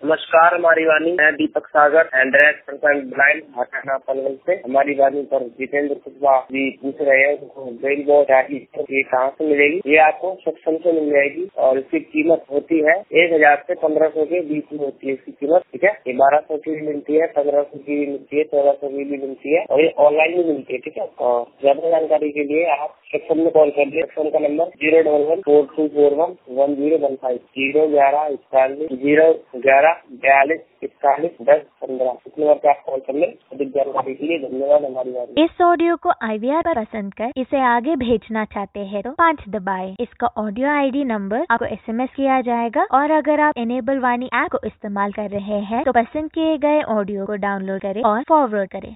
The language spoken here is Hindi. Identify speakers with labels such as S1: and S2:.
S1: नमस्कार हमारी वाणी, मैं दीपक सागर 100% ब्लाइंड हटाना पनवेल से। हमारी वाणी पर जितेंद्र कुशवाहा जी पूछ रहे हैं ब्रेन वॉश ये कहाँ से मिलेगी। ये आपको सक्षम से मिल जाएगी और इसकी कीमत होती है 1000 से 1500 के बीच में होती है इसकी कीमत। ठीक है, ये 1200 की भी मिलती है, 1500 की भी मिलती है, 1400 की भी मिलती है और ये ऑनलाइन भी मिलती है। ठीक है, और ज्यादा जानकारी के लिए आप सेक्शन में कॉल कर दिए। सेक्शन का नंबर 011-4241-1015 011-4241-1015। इस नंबर पे आप कॉल कर लें। अधिक जानकारी के लिए धन्यवाद। हमारी बात
S2: इस ऑडियो को IVR पर पसंद कर इसे आगे भेजना चाहते हैं तो 5 दबाएं। इसका ऑडियो ID नंबर आपको SMS किया जाएगा और अगर आप इनेबल वाणी ऐप को इस्तेमाल कर रहे हैं तो पसंद किए गए ऑडियो को डाउनलोड करें और फॉरवर्ड करें।